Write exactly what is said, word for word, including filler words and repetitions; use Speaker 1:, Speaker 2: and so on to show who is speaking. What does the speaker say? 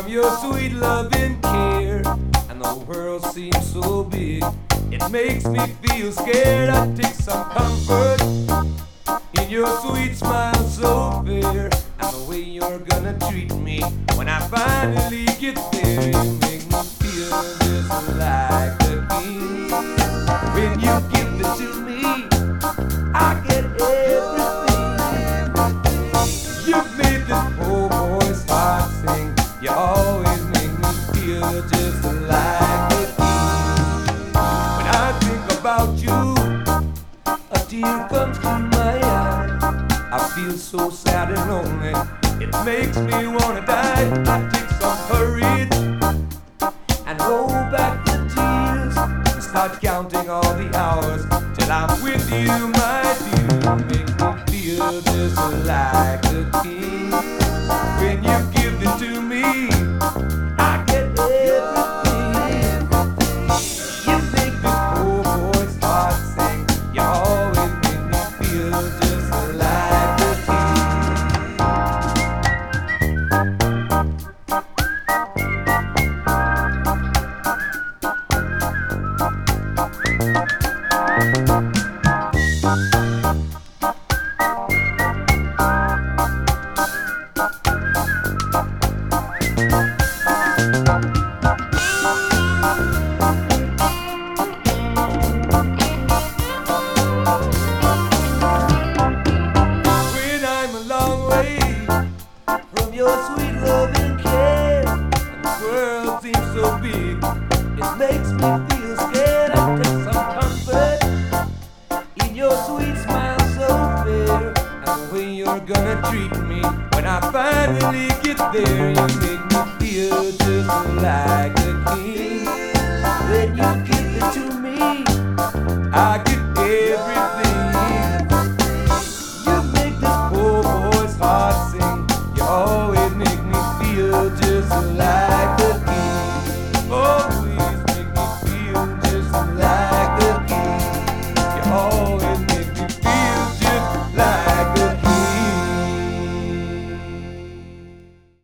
Speaker 1: from your sweet loving care. And the world seems so big, it makes me feel scared. I take some comfort in your sweet smile so fair, and the way you're gonna treat me when I finally get there. You make me feel just like a king. When you give it to me, I get everything. You've made this poor boy's heart sing. You always make me feel just like a king. When I think about you, a tear comes to my eye. I feel so sad and lonely, it makes me wanna die. I take some courage and roll back the tears and start counting all the hours till I'm with you, my dear. You make me feel just like a king. When you give it to me, I get everything. You make this poor boy's heart sing. You always make me feel just like a from your sweet loving care, and the world seems so big, it makes me feel scared. I take some comfort in your sweet smile so fair, and the way you're gonna treat me when I finally get there. You make me feel just like a king. When you give it to me, I